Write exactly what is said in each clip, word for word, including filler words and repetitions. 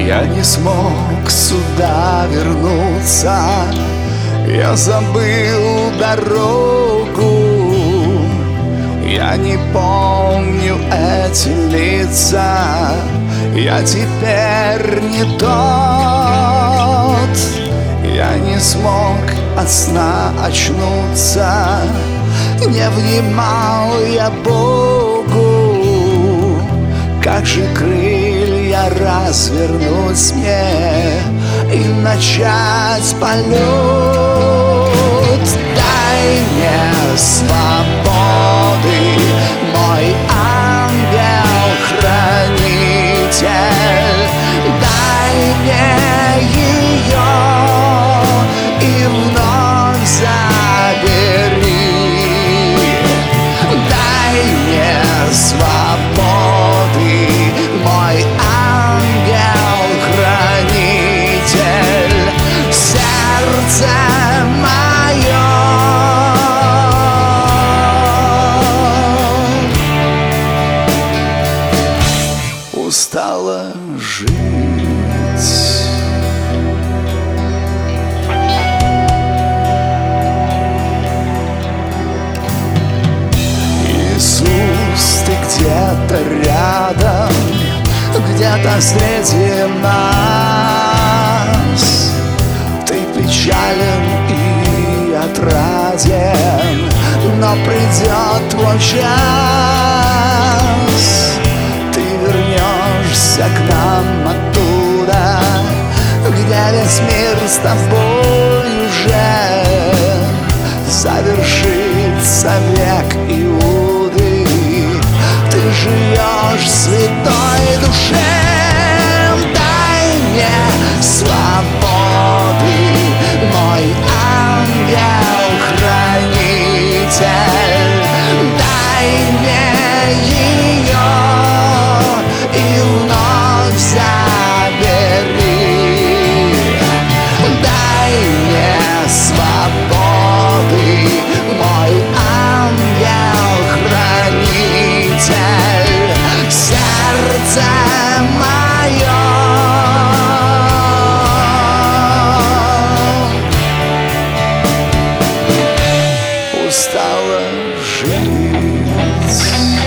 Я не смог сюда вернуться, я забыл дорогу. Я не помню эти лица, я теперь не тот. Я не смог от сна очнуться, не внимал я Богу. Как же крылья развернуть мне и начать полет? Дай мне свободы, мой ангел-хранитель. Дай мне ее и вновь забери. Дай мне свободы, мой ангел-хранитель, сердце мое. Устала жить. Иисус, ты где-то рядом, где-то среди нас. Ты печален и отраден, но придет твой час. Ты вернешься к нам оттуда, где весь мир с тобой уже. Завершится век Иуды, ты живешь в святой душе. Дай мне свободы, мой ангел-хранитель. Дай мне ее и вновь забери. Дай мне свободы, мой ангел-хранитель, сердце мое. Устала жить.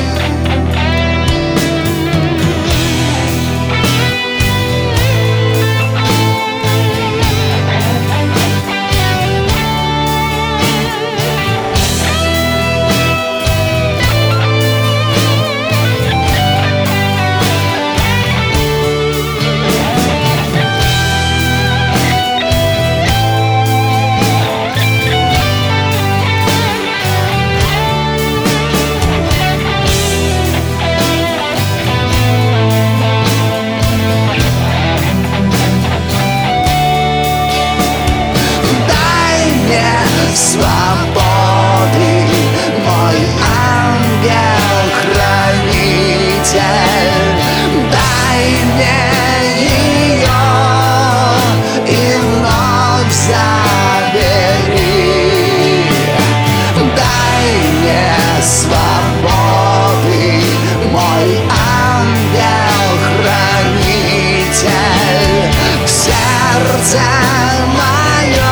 Свободы, мой ангел-хранитель. Дай мне ее и вновь забери. Дай мне свободы, мой ангел-хранитель, сердце мое.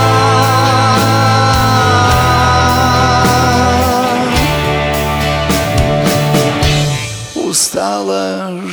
Устала